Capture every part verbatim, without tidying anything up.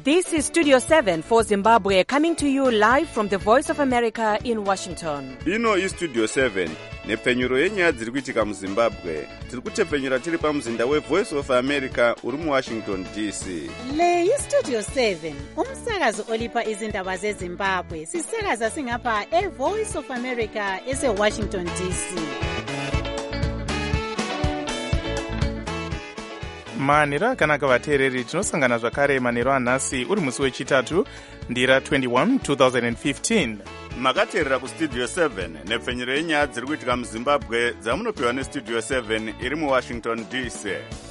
This is Studio seven for Zimbabwe, coming to you live from the Voice of America in Washington. Ino is Studio seven, nepfenyuro yenyaya dziri kuitika muZimbabwe. Tiri kutepfenyura tiri pamuzinda weVoice of America uri muWashington D C. Le iStudio seven, umsakazo olipa izindaba zeZimbabwe. Sisakaza singapha eVoice of America eseWashington D C. manhero akanaka vateereri, tinosangana zvakare manhero anhasi uri musi wechitatu ndira twenty-one two thousand fifteen. Makateerera kuStudio seven nepfenyuro yenyaya dziri kuitika muZimbabwe dzamunopiwa neStudio seven iri muWashington D C.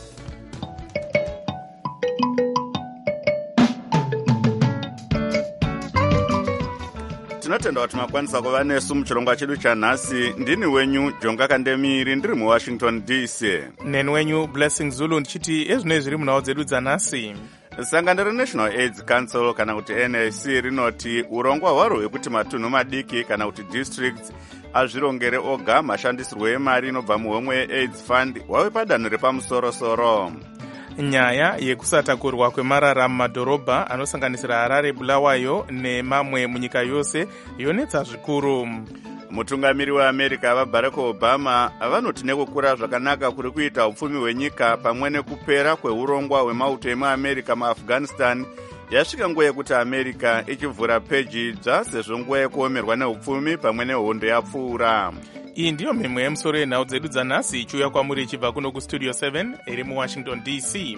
Tinotenda kuti makwanisa kuva nesu muchirongwa chedu chanhasi. Ndini wenyu Jonga Kandemiri ndiri muWashington D C. Neni wenyu Blessing Zulu ndichiti ezvinoi zviri munhau dzedu dzanhasi. Sangano reNational AIDS Council kana kuti N A C rinoti urongwa hwaro hwekuti matunhu madiki kana kuti districts azvirongere oga mashandisirwo emari inobva muhomwe yeAIDS Fund hwave padanho repamusoro-soro. Nyaya yekusatakurwa kwemarara mumadhorobha anosanganisira Harare, Bulawayo nemamwe munyika yose yonetsa zvikuru. Mutungamiri weAmerica Barack Obama vanoti nekukura zvakanaka kuri kuita upfumi hwenyika pamwe nekupera kweurongwa hwemauto emuAmerica muAfghanistan yasvika nguva yekuti America ichivhura peji idzva sezvo nguva yekuomerwa neupfumi pamwe nehondo yapfuura. Iyi ndiyo mhemwe yemusoro yenhau dzedu dzanhasi ichiuya kwamuri ichibva kuno kuStudio seven iri muWashington D C.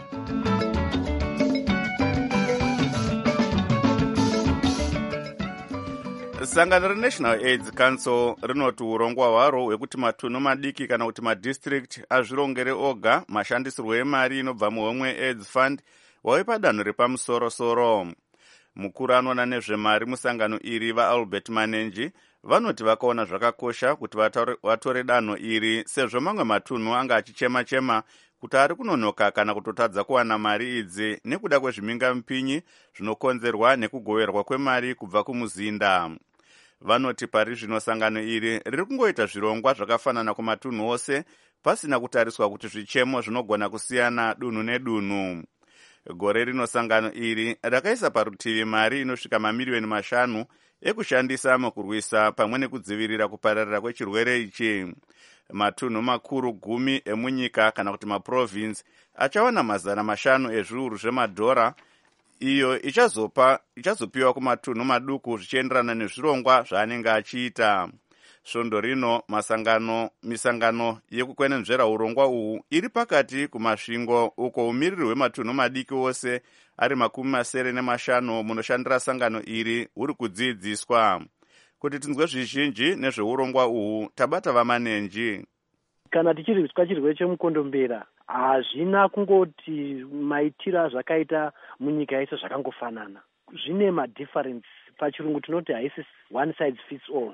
Sangano reNational AIDS Council rinoti urongwa hwaro hwekuti matunhu madiki kana kuti madistrict azvirongere oga mashandisirwo emari inobva muhomwe yeAIDS Fund hwave padanho repamusoro-soro. Mukuru anoona nezvemari musangano iri vaAlbert Manenji vanoti vakaona zvakakosha kuti vatore danho iri sezvo mamwe matunhu anga achichema-chema kuti ari kunonoka kana kutotadza kuwana mari idzi nekuda kwezvimingamupinyi zvinokonzerwa nekugoverwa kwemari kubva kumuzinda. Vanoti pari zvino sangano iri riri kungoita zvirongwa zvakafanana kumatunhu ose pasina kutariswa kuti zvichemo zvinogona kusiyana dunhu nedunhu. Gore rino sangano iri rakaisa parutivi mari inosvika mamiriyoni mashanu ekushandisa mukurwisa pamwe nekudzivirira kupararira kwechirwere ichi. Matunhu makuru gumi emunyika kana kuti maprovince achawana mazana mashanu ezviuru zvemadhora iyo ichazopa ichazopiwa kumatunhu maduku zvichienderana nezvirongwa zvaanenge achiita. Svondo rino masangano misangano yekukwenenzvera urongwa uhu iri pakati kumasvingo uko umiriri hwematunhu madiki wose ari makumi masere nemashanu munoshandira sangano iri uri kudzidziswa. Kuti tinzwe zvizhinji nezveurongwa uhu tabata vamanenji. Kana tichirwiswa chirwere chemukondombera hazvina kungoti maitiro azvakaita munyika yese zvakangofanana. Zvine madifference, pachirungu tinoti haisi one size fits all.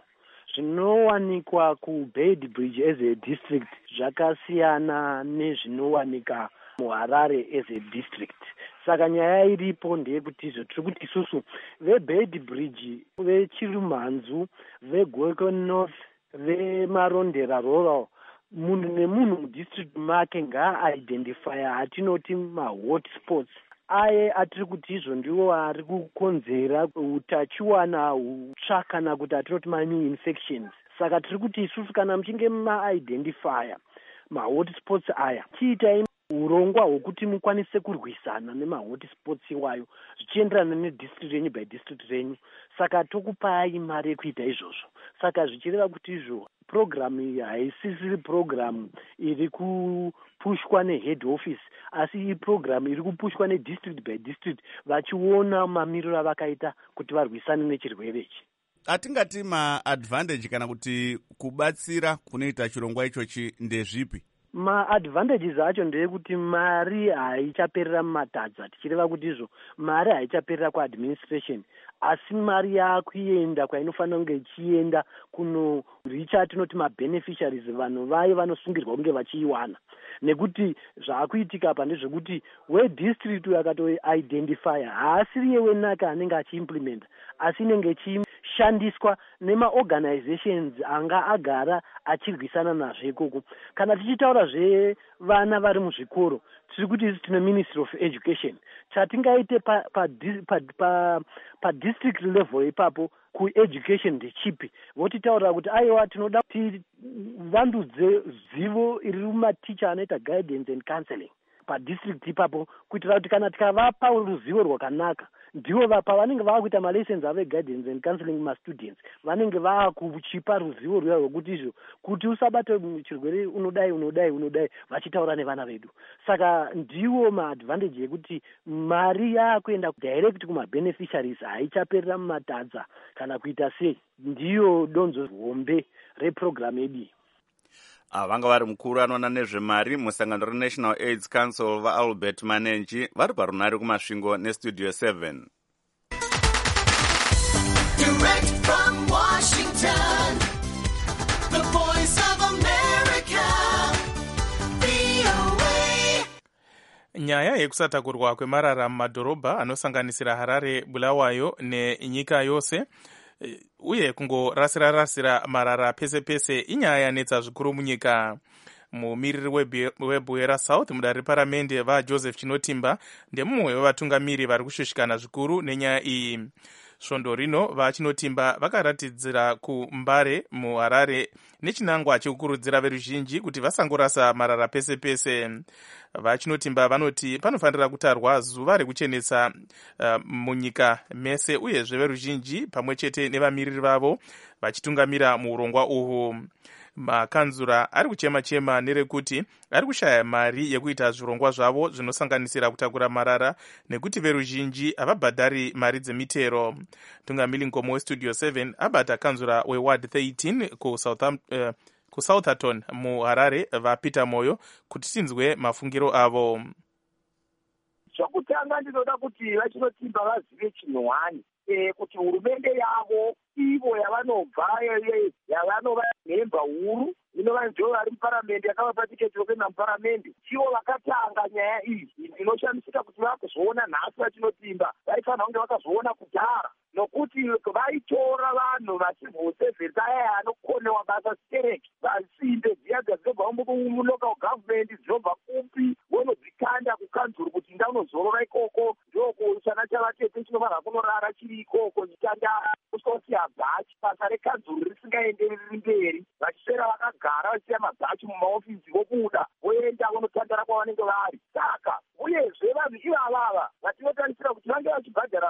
Zvinowanikwa kuBed Bridge as a district zvakasiyana nezvinowanika muHarare as a district. Saka nyaya iripo ndeyekuti izvo tiri kuti isusu veBed Bridge, veChirumhanzu, veGweko North, veMarondera Rural, munhu nemunhu mudistrict make ngaaidhentifya hatinoti mahotspots aye atiri kuti izvo ndiwo ari kukonzera utachiwana hutsva kana kuti atinoti manew infections. Saka tiri kuti isusu kana muchinge maaidhentifya mahotspots aya chiitai urongwa hwokuti mukwanise kurwisana nemahotspots iwayo zvichienderana nedistrict renyu by district renyu. Saka tokupai mari yekuita izvozvo. Saka zvichireva kuti izvo programu iyi haisisiri programu iri kupushwa nehead office asi iprogramu iri kupushwa nedistrict by district vachiona mamiriro avakaita kuti varwisane nechirwere ichi. Atingati maadvantage kana kuti kubatsira kunoita chirongwa ichochi ndezvipi? Maadvantages acho ndeyekuti mari haichaperera mumatadza. Tichireva kuti izvo mari haichaperera kuadministration asi mari yakuenda kwainofanira kunge ichienda kuno richa tinoti mabeneficiaries, vanhu vayo vanosungirwa kunge vachiiwana. Nekuti zvaakuitika apa ndezvekuti wedistrict akatoidentifya haasiri yewenaka anenge achiimplementa asi inenge ichi kushandiswa nemaorganizations anga agara achirwisana nazvo ikoko. Kana tichitaura zvevana vari muzvikoro, tiri kuti isi tine Ministry of Education. Chatingaite pa, pa, pa, pa, pa district level ipapo ku-education ndechipi, votitaurira kuti aiwa tinoda tivandudze zivo iri mumaticha anoita guidance and counseling padistrict ipapo, kuitira kuti kana tikavapa ruzivo rwakanaka, ndivo pavanenge vaakuita malessons avo eguidance and counseling mastudents, vanenge vaakuchipa ruzivo rwuya rwokuti izvo kuti usabate chirwere unodai unodai unodai, vachitaura nevana vedu. Saka ndiwo maadvantage ekuti mari yaakuenda direct kumabeneficiaries, haichaperera mumatadza kana kuita sei. Ndiyo donzo hombe reprogram yedu. vanga vari mukuru anoona nezvemari musangano renational AIDS council vaAlbert Manenji vari parunare kumasvingo nestudio seven. Direct from Washington, the voice of America, V O A. Nyaya yekusatakurwa kwemarara mumadhorobha anosanganisira Harare, Bulawayo nenyika yose uye kungorasira rasira marara pese pese inyaya yanetsa zvikuru munyika. Mumiriri weBwera South mudare reparamende vaJoseph Chinotimba ndemumwe wevatungamiri vari kushushikana zvikuru nenyaya iyi. Svondo rino vaChinotimba vakaratidzira kuMbare muHarare nechinangwa chekukurudzira veruzhinji kuti vasangorasa marara pese pese. VaChinotimba vanoti panofanira kutarwa zuva rekuchenesa uh, munyika mese uyezve veruzhinji pamwe chete nevamiriri vavo vachitungamira muurongwa uhu. Makanzura ari kuchema chema nerekuti ari kushaya mari yekuita zvirongwa zvavo zvinosanganisira kutakura marara nekuti veruzhinji havabhadhari mari dzemitero. Tungamiri ngomo westudio seven abata kanzura weward thirteen ku Southampton uh, kuSouthampton muHarare vaPeter Moyo kuti tinzwe mafungiro avo. Zvokutanga ndinoda kuti vaChinotimba vazive chinhuhani e, kuti hurumende yavo ivo yavanobva yavanova nhemba huru inova ndio vari muparamende yakavapa tiketi rokuenda muparamende, ivo vakatanga nyaya iyi. Inoshamisika kuti vakuzoona nhasi vaChinotimba vaifanira kunge vakazoona kudhara, nokuti vaitora vanhu vacivil servants aya anokonewa basa stereki, vasimbe dziya dzinobva mulocal government dzinobva kupi vonodzikanda kukanzuru kuti ndaunozorora ikoko ndoko chana chavatete chinofanira kunorara chiri ikoko chitanda kusoti habhachi basa rekanzuru risingaendereri mberi, vachisvera vakagara vachiya mabhachi mumaofisi vobuda voenda vonotandara kwavanenge vari. Saka uyezve vanhu ivavava vatinotarisira kuti vange vachibhadhara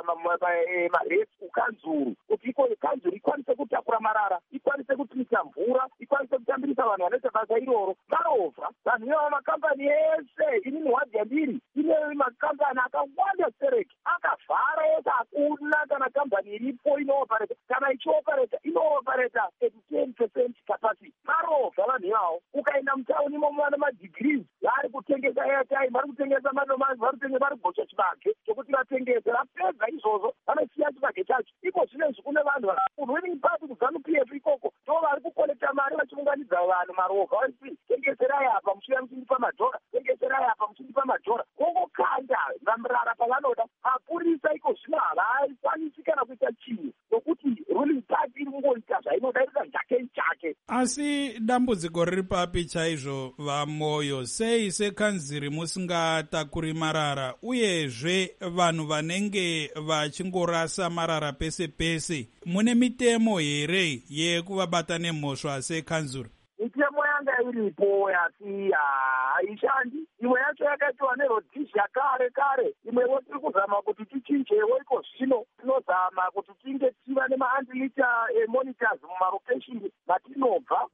maresi kukanzuru kuti iko kanzuru ikwanise kutakura marara, ikwanise kupisa mvura, ikwanise kutambirisa vanhu vanoita basa iroro. Marovha vanhu ivava makambani ese, ini muhwadhi yandiri ine makambani akawanda stereki akavhara ese, hakuna kana kambani iripo inoopareta, kana ichiopareta inoopareta at ten percent capacity. Marovha vanhu ivavo ukaenda mutauni imomo vana madegrees vari kutengesa airtime, vari kutengesa madomasi, vari kutengesa, vari kugocha chibage chokuti vatengese, vapedza izvozvo vanosiya chibage chacho. Iko zvinezvi kune vanhu winning party kuZANU-P F ikoko ndo vari kukolekta mari vachiunganidza vanhu marovha vachiti tengeserai apa muchiuya muchindipa madhora, tengeserai apa muchindipa madhora, vongokanda vamurara pavanoda. Mapurisa iko zvino havakwanisi kana kuita chinhu nokuti ruling party iri kungoita zvainoda iri kajake chake. Asi dambudziko riri papi chaizvo vaMoyo, sei sekanziri musingatakuri marara uyezve vanhu vanenge vachingorasa marara pese pese, mune mitemo here yekuvabata nemhosva sekanzuri? Mitemo yanga iripo asi haishandi. Imwe yacho yakaitwa neRhodesia kare kare, imwewo tiri kuzama kuti tichinjewo iko zvino. Tinozama kuti tinge tiva nema-anti-litter monitors mumarokeshini matinobva.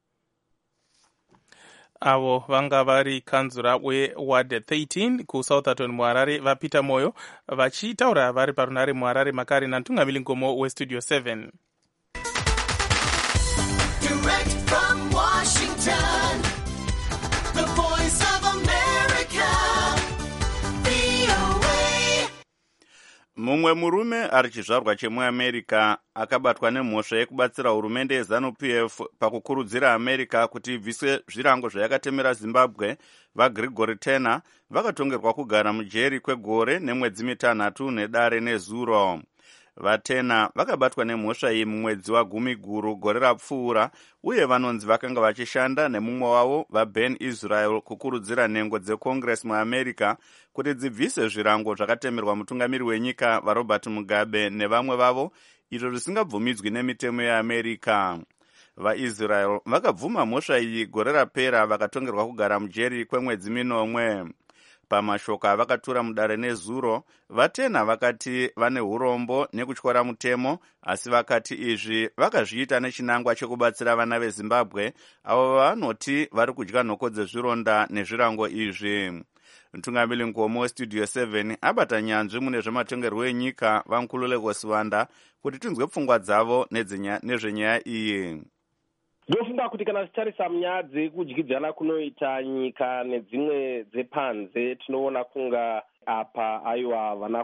Avo vanga vari kanzura weward thirteen kuSouthampton muHarare vaPeter Moyo vachitaura vari parunare muHarare makare natungamiri ngomo westudio seven. Direct from Washington, the voice of America, V O A. Mumwe murume ari chizvarwa chemuAmerica akabatwa nemhosva yekubatsira hurumende yeZANU-P F pakukurudzira America kuti ibvise zvirango zvayakatemera Zimbabwe, vaGregory Turner vakatongerwa kugara mujeri kwegore nemwedzi mitanhatu nedare nezuro. vatena vakabatwa nemhosva iyi mumwedzi wagumi guru gore rapfuura, uye vanonzi vakanga vachishanda nemumwe wavo vaben Israel kukurudzira nhengo dzecongress muamerica kuti dzibvise zvirango zvakatemerwa mutungamiri wenyika vaRobert Mugabe nevamwe vavo, izvo zvisingabvumidzwi nemitemo yeamerica. VaIsrael vakabvuma mhosva iyi gore rapera vakatongerwa kugara mujeri kwemwedzi minomwe. Pamashoko avakatura mudare nezuro, vatena vakati vane urombo nekutyora mutemo, asi vakati izvi vakazviita nechinangwa chekubatsira vana veZimbabwe avo vanoti vari kudya nhoko dzezvironda nezvirango izvi. Mutungamiri Nkomo westudio seven abata nyanzvi mune zvematongerwo enyika vaNkululeko Siwanda kuti tinzwe pfungwa dzavo nezvenyaya iyi. Ndofunga kuti kana tichitarisa munyaya dzekudyidzana kunoita nyika nedzimwe dzepanze, tinoona kunga apa aiwa vana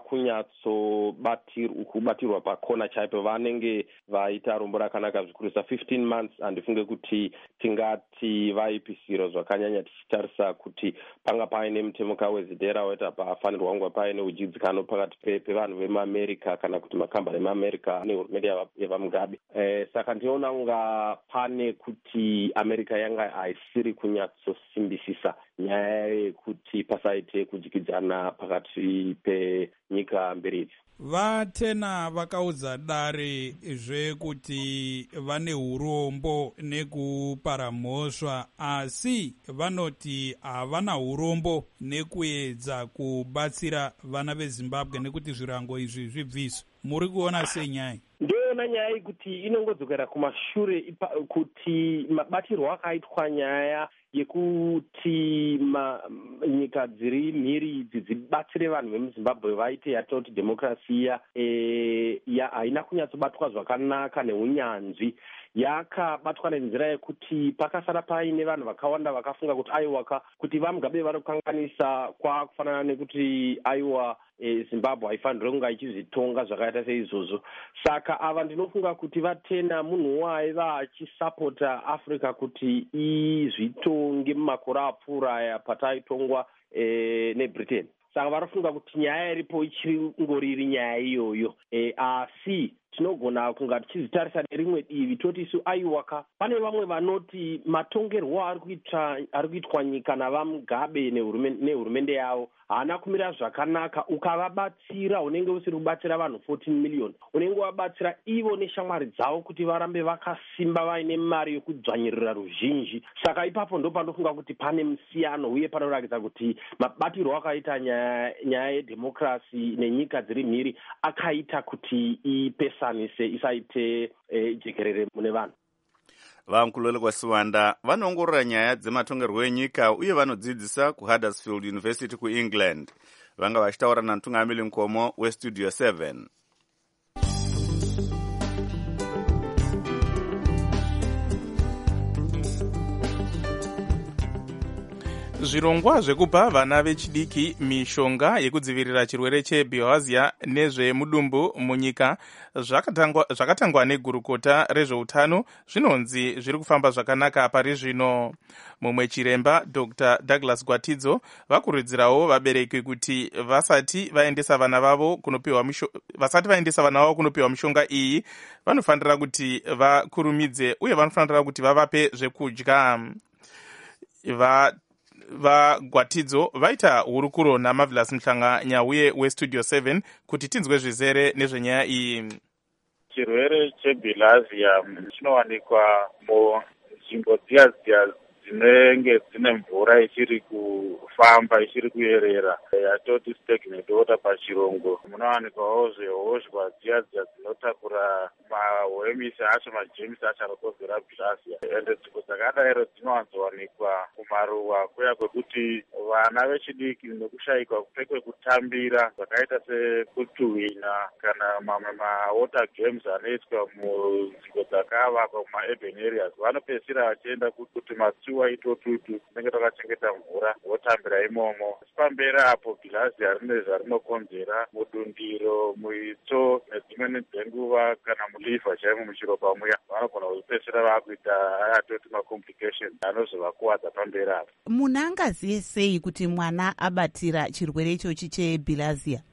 kunyatsobatirwa pakona chaipo, vanenge vaita rombo rakanaka zvikurisa fifteen months. Handifunge kuti tingati vaipisiro zvakanyanya tichitarisa kuti panga paine mutemuka wezidhera waita pafanirwa kunge paine ujidzikano pakati pevanhu vemuamerica kana kuti makambani emuamerica nehurumende yevaMugabe. Eh, saka ndinoona kunga pane kuti America yanga haisiri kunyatsosimbisisa nyaya yekuti pasaite kudyidzana pakati penyika mbiri idzi. Vatena vakaudza dare zvekuti vane urombo nekupara mhosva, asi vanoti havana urombo nekuedza kubatsira vana veZimbabwe nekuti zvirango izvi zvibviswe. Muri kuona sei nyaya? Ndoona nyaya yekuti inongodzokera kumashure kuti mabatirwo akaitwa nyaya yekuti ma, nyika dziri mhiri idzi dzibatsire vanhu vemuZimbabwe vaite yatinoti demokrasiya e, ya haina kunyatsobatwa zvakanaka neunyanzvi. Yakabatwa nenzira yekuti pakasara paine vanhu vakawanda vakafunga kuti aiwa kuti vaMugabe vari kukanganisa kwakufanana nekuti aiwa e, Zimbabwe haifanirwe kunge ichizvitonga zvakaita seizvozvo. Saka ava ndinofunga kuti vatena munhu waiva achisapota Africa kuti izvitonge mumakore apfuura aya pataitongwa e, neBritain. Saka vanofunga kuti nyaya iripo ichiri ngoriri nyaya iyoyo. E, asi tinogona kunga tichizitarisa nerimwe divi toti isu aiwaka pane vamwe vanoti matongerwo ari kuitwa ari kuitwa nyika navaMugabe nehurumende yavo haana kumira zvakanaka. Ukavabatsira unenge usiri kubatsira vanhu fourteen million, unenge wabatsira ivo neshamwari dzavo kuti varambe vakasimba vaine mari yokudzvanyirira ruzhinji. Saka ipapo ndo panofunga kuti pane musiyano uye panoratidza kuti mabatirwo akaita nyaya nyaya yedhemokrasi nenyika dziri mhiri akaita kuti ipesanise isaite e, jekerere mune vanhu. VaNkululeko Siwanda vanoongorora nyaya dzematongerwo enyika uye vanodzidzisa kuHuddersfield University kuEngland. Vanga vachitaura namutungamiri Nkomo westudio seven. Zvirongwa zvekupa vana vechidiki mishonga yekudzivirira chirwere chebilharzia nezvemudumbu munyika zvakatangwa, zvakatangwa negurukota rezveutano zvinonzi zviri kufamba zvakanaka pari zvino. Mumwe chiremba Doctor Douglas Gwatidzo vakurudzirawo vabereki kuti vasati vaendesa vana vavo kunopiwa mishonga, vasati vaendesa vana vavo kunopiwa mishonga iyi vanofanira kuti vakurumidze uye vanofanira kuti vavape zvekudya. Va vaGwatidzo vaita hurukuro naMarvelous Mhlanga uye westudio seven kuti tinzwe zvizere nezvenyaya iyi. Chirwere chebilharzia chinowanikwa munzvimbo dziya dziya dzinenge dzine mvura ichiri kufamba ichiri kuyerera yatoti stagnant water pachirungu. Munowanikwawo zvehoshwa dziya dziya dzinotakura mahwemisi acho majemusi acho anokonzera bilharzia. Ende nzvimbo dzakadaro dzinowanzowanikwa kumaruwa kuya kwekuti vana vechidiki nekushayikwa kwekutambira zvakaita sekutuhwina kana mamwe mawater games anoitwa munzvimbo dzakavakwa mumaurban areas vanopedzisira vachienda kuti matsiwa itotutu tinenge takachengeta mvura votambira imomo. Pamberi apo bilharzia rine zvarinokonzera mudundiro, muitso nedzimweni dzenguva kana muliva chaimo muchiropa muya vanogona kupedzisira vakuita ayatoti macomplications anozovakuwadza pamberi apo. Munhu angaziye sei kuti mwana abatira chirwere ichochi chebilharzia? Panofanira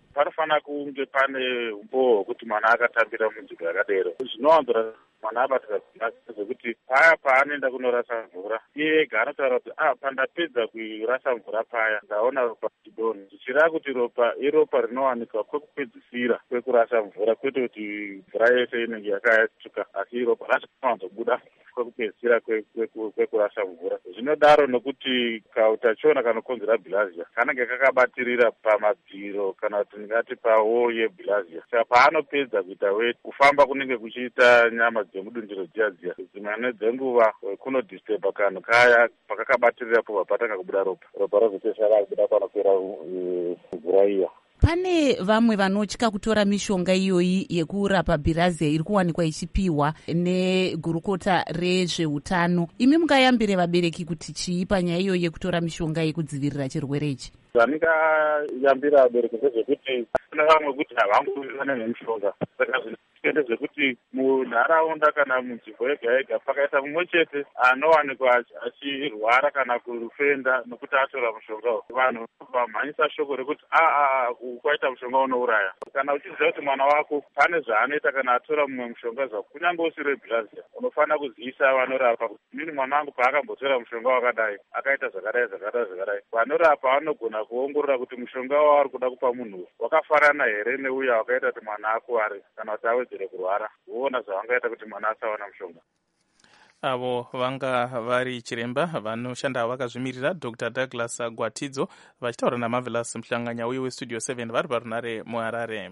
panofanira kunge pane umbowo hwekuti mwana akatambira munzvimbo yakadero. Zvinowanzora mwana abatira zvekuti paya paanoenda kunorasa mvura iye ega anotaura kuti ah pandapedza kurasa mvura paya ndaona ropa chidonha. Zvichireva kuti ropa iropa rinowanikwa kwekupedzisira kwekurasa mvura, kwete kuti mvura yese inenge yakatsvuka, asi ropa racho rinowanzobuda kwekupedzisira kwekurasa mvura. Zvinodaro nokuti kautachiona kanokonzera bilharzia kanenge kakabatirira pamadziro kana kuti ndingati pawo yebilharzia. Saka paanopedza kuita weti kufamba kunenge kuchiita nyama dzemudundiro dziya dziya, dzimwe dzenguva kunodisturba kanhu kaya pakakabatirira po patanga kubuda ropa, ropa rozopedzisira kubuda panopera mvura iya. Pane vamwe vanotya kutora mishonga iyoyi yekurapa bilharzia iri kuwanikwa ichipiwa negurukota rezveutano. Imi mungayambire vabereki kuti chii panyaya iyoyi yekutora mishonga yekudzivirira chirwere ichi? Zvandingayambira vabereki ndezvekuti kune vamwe kuti havangowirirane nemishonga, saka zvinoite zvekuti munharaunda kana munzvimbo yega yega pakaita mumwe chete anowanikwa achirwara kana kufenda nokuti atora mushonga uyu, vanhu vamhanyisa shoko rekuti aa kwaita mushonga unouraya. Kana uchiziva kuti mwana wako pane zvaanoita kana atora mumwe mushonga zvako, kunyange usiri bilharzia, unofanira kuziisa vanorapa kuti mini mwana wangu paakambotora mushonga wakadai akaita zvakadai zvakadai zvakadai. Vanorapa vanogona kuongorora kuti mushonga wavari kuda kupa munhu wakafanana here neuya wakaita kuti mwana akuware kana kuti awedzere kurwara, voona zvavangaita kuti mwana asawana mushonga. Avo vanga vari chiremba vanoshanda vakazvimirira Dr Douglas Gwatidzo vachitaura naMarvelous Mhlanganya uye westudio seven vari parunare muHarare.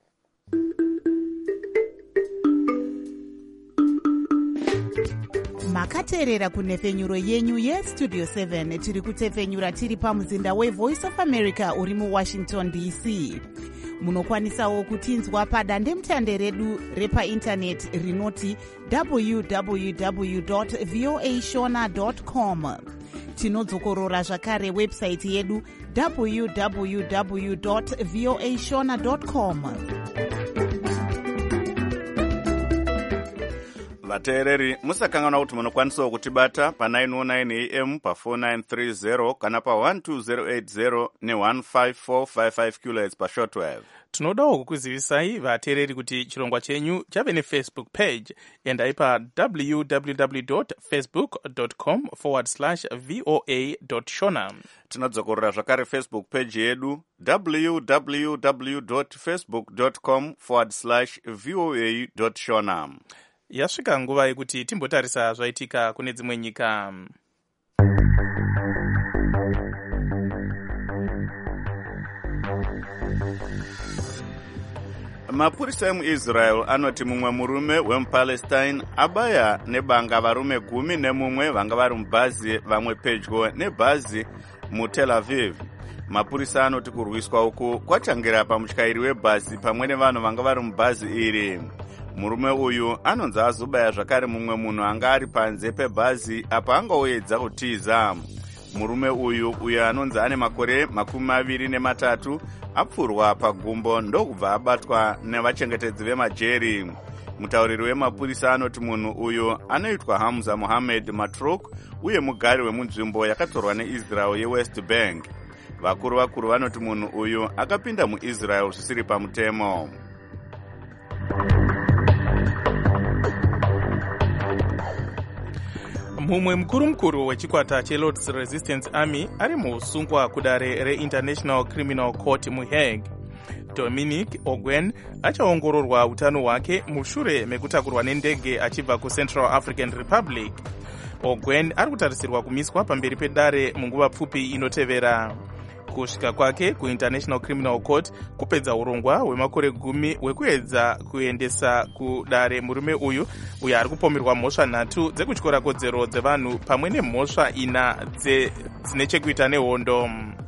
makateerera kunhefenyuro yenyu yestudio seven. Tiri kutefenyura tiri pamuzinda wevoice of America uri muWashington D C. Munokwanisawo kutinzwa padandemutande redu repaindaneti rinoti w w w dot voa shona dot com. Tinodzokorora zvakare website yedu w w w dot voa shona dot com. vateereri musakanganwa kuti munokwanisawo kutibata pa nine oh nine a m pa four nine three zero kana pa one two zero eight zero ne one five four five five kilohertz pa shortwave. Tinodawo kukuzivisai vateereri kuti chirongwa chenyu chave nefacebook page. Endai pa w w w dot facebook dot com forward slash voa dot shona. Tinodzokorera zvakare Facebook page yedu w w w dot facebook dot com forward slash voa dot shona. Yasvika nguva yekuti timbotarisa zvaitika kune dzimwe nyika. Mapurisa emuIsrael anoti mumwe murume wemuPalestine abaya nebanga varume gumi nemumwe vanga vari mubhazi vamwe pedyo nebhazi muTel Aviv. Mapurisa anoti kurwiswa uku kwatangira pamutyairi webhazi pamwe nevanhu vanga vari mubhazi iri. Murume uyu anonzi azobaya zvakare mumwe munhu anga ari panze pebhazi apa angaoedza kutiza. Murume uyu uyo anonzi ane makore makumi maviri nematatu apfurwa pagumbo ndokubva abatwa nevachengetedzi vemajeri. Mutauriri wemapurisa anoti munhu uyu anoitwa Hamza Mohammed Matrok uye mugari wemunzvimbo yakatorwa neIsrael yeWest Bank. Vakuru vakuru vanoti munhu uyu akapinda muIsrael zvisiri pamutemo. Mumwe mukuru mukuru wechikwata cheLord's Resistance Army ari muusungwa kudare reInternational Criminal Court muHague. Dominic Ongwen achaongororwa utano hwake mushure mekutakurwa nendege achibva kuCentral African Republic. Ongwen ari kutarisirwa kumiswa pamberi pedare munguva pfupi inotevera. Kusvika kwake kuInternational Criminal Court kupedza urongwa hwemakore gumi hwekuedza kuendesa kudare murume uyu uyo ari kupomerwa mhosva nhatu dzekutyora kodzero dzevanhu pamwe nemhosva ina dzine chekuita nehondo.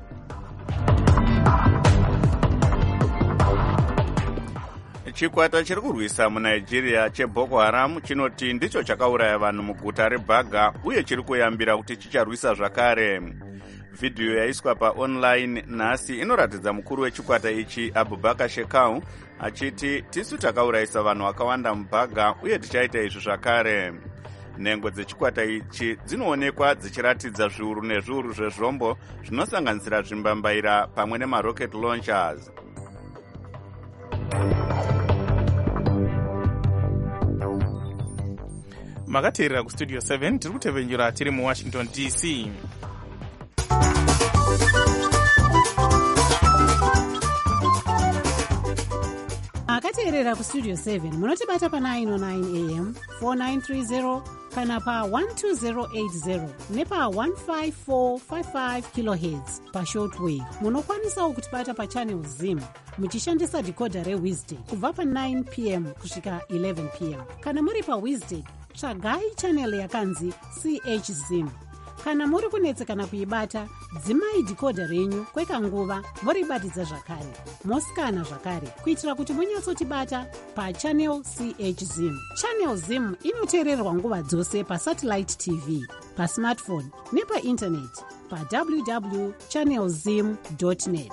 Chikwata chiri kurwisa muNigeria cheBoko Haram chinoti ndicho chakauraya vanhu muguta reBaga uye chiri kuyambira kuti chicharwisa zvakare. Video yaiswa pa online nhasi inoratidza mukuru wechikwata ichi Abubakar Shekau achiti tisu takaurayisa vanhu vakawanda muBaga uye tichaita izvi zvakare. Nhengo dzechikwata ichi dzinoonekwa dzichiratidza zviuru nezviuru zvezvombo zvinosanganisira zvimbambaira pamwe nemarocket launchers. makateerera kustudio seven tiri kutevenyura tiri muwashington D C. akateerera kustudio seven munotibata pa nine oh nine a m four nine three zero kana pa one two zero eight zero nepa one five four five five kilohertz pashortwave. munokwanisawo kutibata pa channel zim muchishandisa decoder rewisdek kubva pa nine p m kusvika eleven p m kana muri pa wisdek tsvagai channel yakanzi C H zim. kana muri kunetsekana kuibata dzimai decoder renyu kwekanguva moribatidza zvakare mosikana zvakare kuitira kuti munyatsotibata pachannel C H zim. channel zim inoteererwa nguva dzose pasatellite T V, pasmartphone nepaintaneti pa w w w dot channel zim dot net.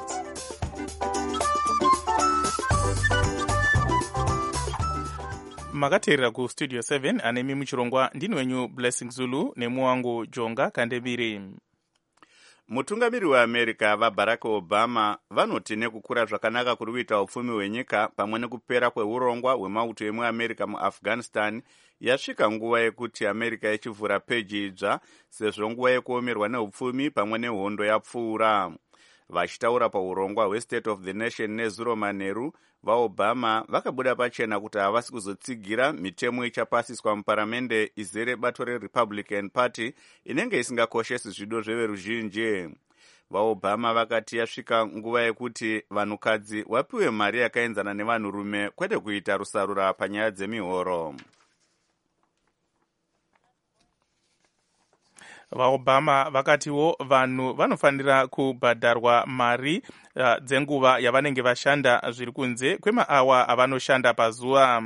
makateerera kustudio seven anemi muchirongwa ndini wenyu Blessing Zulu nemu wangu Jonga Kandebiri. mutungamiri weamerica vaBarack Obama vanoti nekukura zvakanaka kuri kuita upfumi hwenyika pamwe nekupera kweurongwa hwemauto emuamerica muafghanistan yasvika nguva yekuti america ichivhura peji idzva sezvo nguva yekuomerwa neupfumi pamwe nehondo yapfuura. vachitaura paurongwa hwestate of the nation nezuro manheru vaobama vakabuda pachena kuti havasi kuzotsigira mitemo ichapasiswa muparamende izere bato rerepublican party inenge isingakoshesi zvido zveveruzhinji. vaobama vakati yasvika nguva yekuti vanhukadzi vapiwe mari yakaenzana nevanhurume kwete kuita rusarura panyaya dzemihoro. vaobama vakatiwo vanhu vanofanira kubhadharwa mari uh, dzenguva yavanenge vashanda zviri kunze kwemaawa avanoshanda pazuva.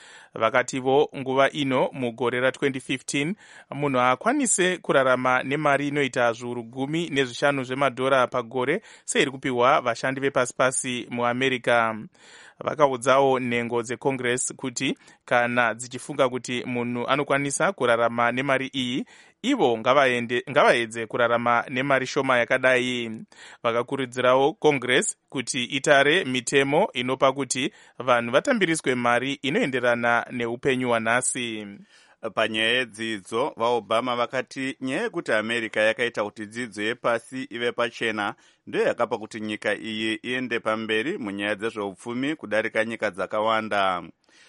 vakativo nguva ino mugore ratwenty fifteen munhu akwanise kurarama nemari inoita zviuru gumi nezvishanu zvemadhora pagore seiri kupiwa vashandi vepasi pasi muamerica. vakaudzawo nhengo dzecongress kuti kana dzichifunga kuti munhu anokwanisa kurarama nemari iyi ivo ngavaende ngavaedze kurarama nemari shoma yakadai. vakakurudzirawo congress kuti itare mitemo inopa kuti vanhu vatambiriswe mari inoenderana neupenyu hwanhasi. panyaya yedzidzo vaobama vakati nyaya yekuti america yakaita kuti dzidzo yepasi ive pachena ndiyo yakapa kuti nyika iyi iende pamberi munyaya dzezveupfumi kudarika nyika dzakawanda.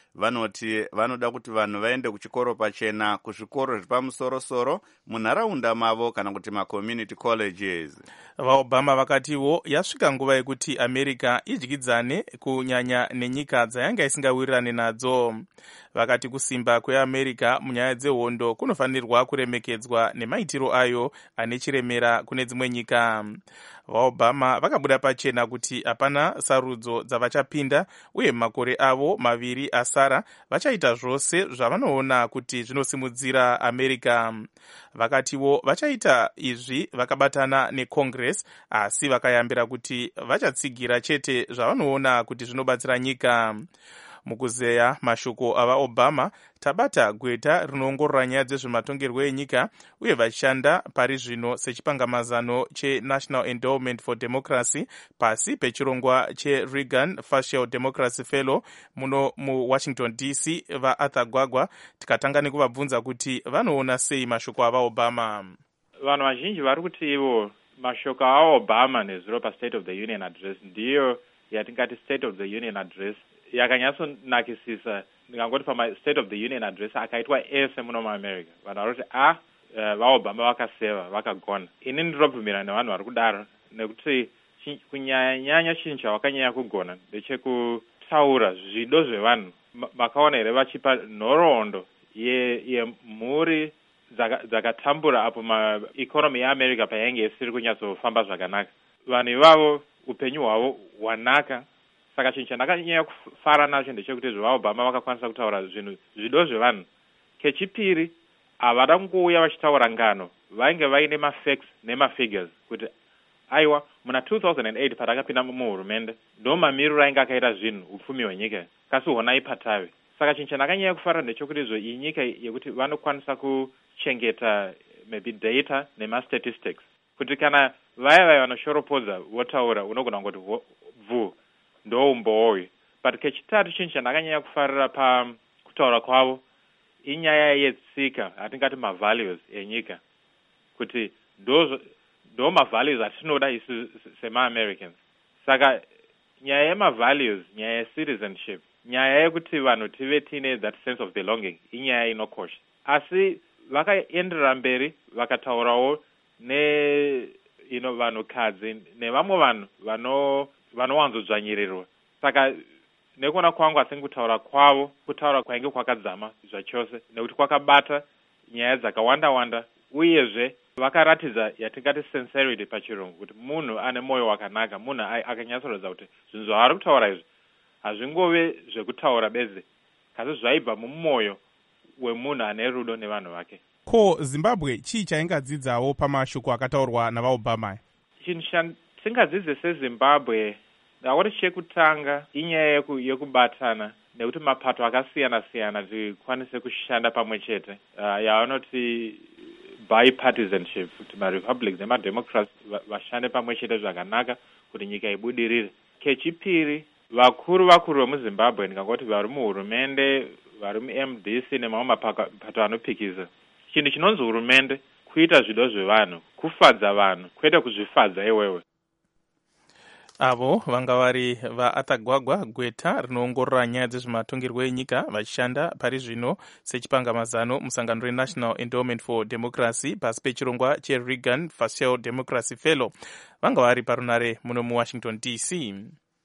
vanoti vanoda kuti vanhu vaende kuchikoro pachena kuzvikoro zvepamusorosoro munharaunda mavo kana kuti macommunity colleges. vaobama vakatiwo yasvika nguva yekuti america idyidzane kunyanya nenyika dzayanga isingawirirane nadzo. vakati kusimba kweamerica munyaya dzehondo kunofanirwa kuremekedzwa nemaitiro ayo ane chiremera kune dzimwe nyika. vaobama vakabuda pachena kuti hapana sarudzo dzavachapinda uye makore avo maviri asara vachaita zvose zvavanoona kuti zvinosimudzira america. vakatiwo vachaita izvi vakabatana necongress asi vakayambira kuti vachatsigira chete zvavanoona kuti zvinobatsira nyika. mukuzeya mashoko avaobama tabata gweta rinoongorora nyaya dzezvematongerwo enyika uye vachishanda pari zvino sechipangamazano chenational endowment for democracy pasi pechirongwa chereagan facial democracy fellow muno muwashington D C vaarthur gwagwa tikatanga nekuvabvunza kuti vanoona sei mashoko avaobama. vanhu vazhinji vari kuti ivo mashoko aobama nezuro pastate of the union address ndiyo yatingati state of the union address yakanyatsonakisisa. ndingangoti pama-state of the union address akaitwa ese muno muamerica vanhu vari kuti a uh, vaobama vakaseva vakagona. ini ndinobvumirana nevanhu vari kudaro nekuti kunyanyanya chinhu chavakanyanya kugona ndechekutaura zvido zvevanhu. makaona here vachipa nhoroondo yemhuri dzakatambura apo maikonomi yeamerica payainge isiri kunyatsofamba zvakanaka. vanhu ivavo upenyu hwavo hwanaka. saka chinhu chandakanyanya kufara nacho ndechekuti zvevaobama vakakwanisa kutaura zvinhu zvido zvevanhu. kechipiri havada kungouya vachitaura ngano, vainge vaine mafacts nemafigures kuti aiwa muna two thousand eight patakapinda muhurumende ndo mamiriro ainge akaita zvinhu upfumi hwenyika kasi honai patave. saka chinhu chandakanyanya kufara ndechekuti izvo iyi nyika yekuti vanokwanisa kuchengeta maybe data nemastatistics kuti kana vaya vaya vanoshoropodza votaura unogona kungoti bvu ndo umboowi. but kechitatu chinhu chandakanyanya kufarira pakutaura kwavo inyaya yetsika atingati mavalues enyika kuti ndo ndo mavalues atinoda isu sema-Americans. Saka nyaya yemavalues, nyaya yecitizenship, nyaya yekuti vanhu tive tine that sense of belonging inyaya inokosha. Asi vakaenderera mberi vakataurawo ne you know, vanhukadzi nevamwe vanhu vano vanowanzodzvanyirirwa. Saka nekuona kwangu asi kutaura kwavo kutaura kwainge kwakadzama zvachose nekuti kwakabata nyaya dzakawanda wanda uyezve vakaratidza yatingati sincerity pachirungu kuti munhu ane mwoyo wakanaka, munhu akanyatsoratidza kuti zvinhu zvaari kutaura izvi hazvingove zvekutaura bedzi kasi zvaibva mumwoyo wemunhu ane rudo nevanhu vake. Ko Zimbabwe chii chaingadzidzawo pamashoko akataurwa navaobama? Chinhu chatingadzidze seZimbabwe ndakoti chekutanga inyaya yekubatana nekuti mapato akasiyana-siyana tikwanise kushanda pamwe chete, uh, yavanoti bipartisanship, kuti marepublics nemademocrats vashande pamwe chete zvakanaka kuti nyika ibudirire. Kechipiri, vakuru vakuru vemuZimbabwe ndingangoti vari muhurumende, vari mu-M D C nemamwe mapato anopikiza, chinhu chinonzi hurumende kuita zvido zvevanhu, kufadza vanhu kwete kuzvifadza iwewe. Avo vanga vari vaAtagwagwa Gweta rinoongorora nyaya dzezvematongerwo enyika vachishanda pari zvino sechipangamazano musangano reNational Endowment for Democracy pasi pechirongwa cheReagan Facial Democracy Fellow. Vanga vari parunare muno muWashington D C.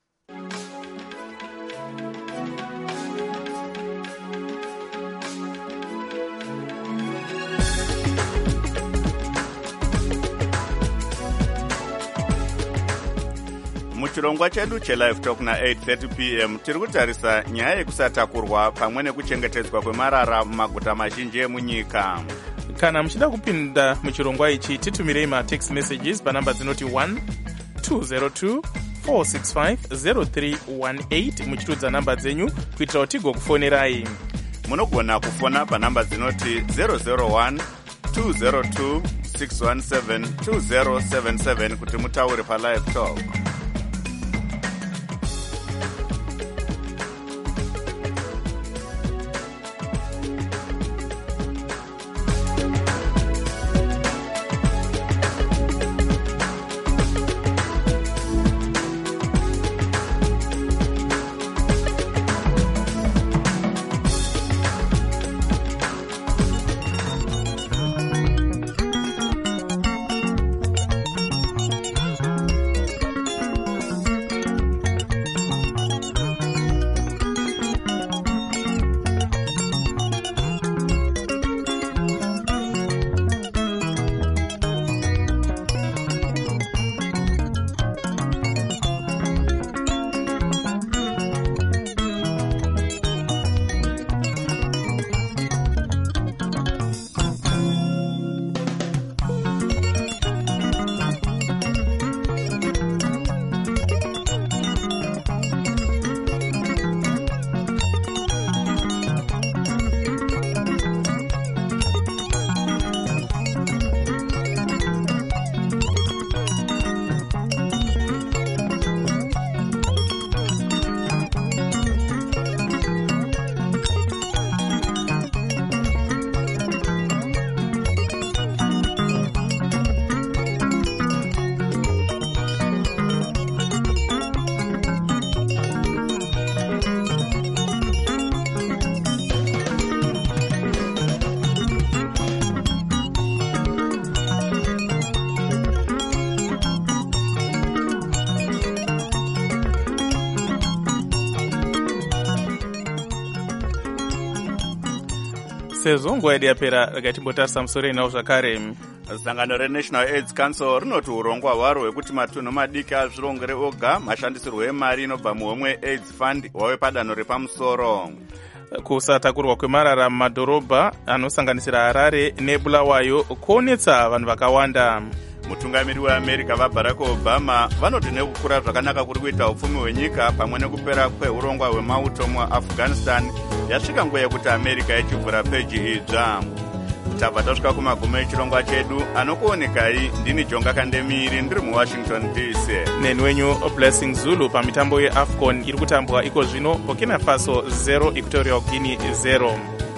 Muchirongwa chedu chelive talk na eight thirty p m tiri kutarisa nyaya yekusatakurwa pamwe nekuchengetedzwa kwemarara mumaguta mazhinji emunyika. Kana muchida kupinda muchirongwa ichi titumirei matext messages panamba dzinoti one two zero two four six five zero three one eight muchitudza namba dzenyu kuitira kuti tigokufonerai. Munogona kufona panamba dzinoti zero zero one two zero two six one seven two zero seven seven kuti mutaure palive talk. sezvo nguva yedu yapera rakatimbotarisa musoro inawo zvakare. Sangano reNational AIDS Council rinoti urongwa hwaro hwekuti matunhu madiki azvirongere oga mashandisirwo emari inobva muhomwe AIDS Fund hwave padanho repamusoro. Kusatakurwa kwemarara mumadhorobha anosanganisira Harare neBulawayo kuonetsa vanhu vakawanda. Mutungamiri weAmerica vaBarack Obama vanoti nekukura zvakanaka kuri kuita upfumi hwenyika pamwe nekupera kweurongwa hwemauto muAfghanistan yasvika nguva yekuti America ichivhura peji idzva. Tabva tasvika kumagumo echirongwa chedu, anokuonekai ndini Jonga Kandemiri ndiri muWashington D C. Neni wenyu Blessing Zulu. Pamitambo yeAFCON iri kutambwa iko zvino, Burkina Faso zero Equatorial Guinea zero.